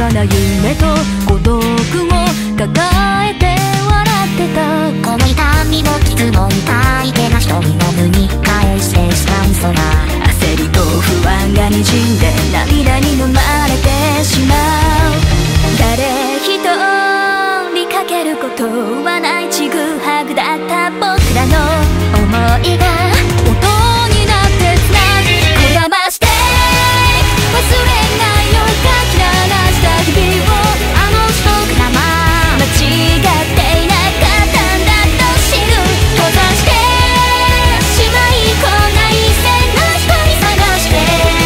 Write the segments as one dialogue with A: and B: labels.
A: かな夢と孤独を抱えて笑ってた。
B: この痛みも傷も痛いけど瞳の胸に返してしまう空。
A: 焦りと不安がにじんで涙に飲まれてしまう。誰一人かけることはないちぐはぐだった僕らの想いが音になってつなぎこだまして忘れないよ書き流した日々を。
B: あの人から
A: 間違っていなかったんだと知る。閉ざしてしまいこない線の光探して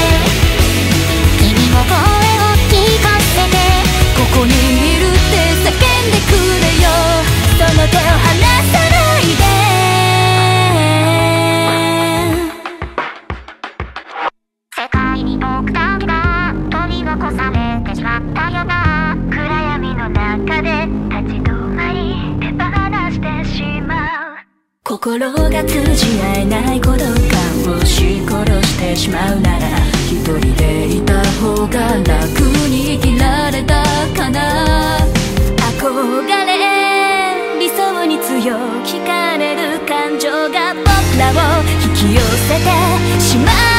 B: 君も声を聞かせて
A: ここにいるって叫んでくれよ。その手を離さないで。
B: 世界に僕だけが取り残されてしまったような暗闇の中で立ち止まり手放してしまう。
A: 心が通じ合えない孤独感を押し殺してしまうなら一人でいた方が楽に生きられたかな。憧れ理想に強く惹かれる感情が僕らを引き寄せてしまう。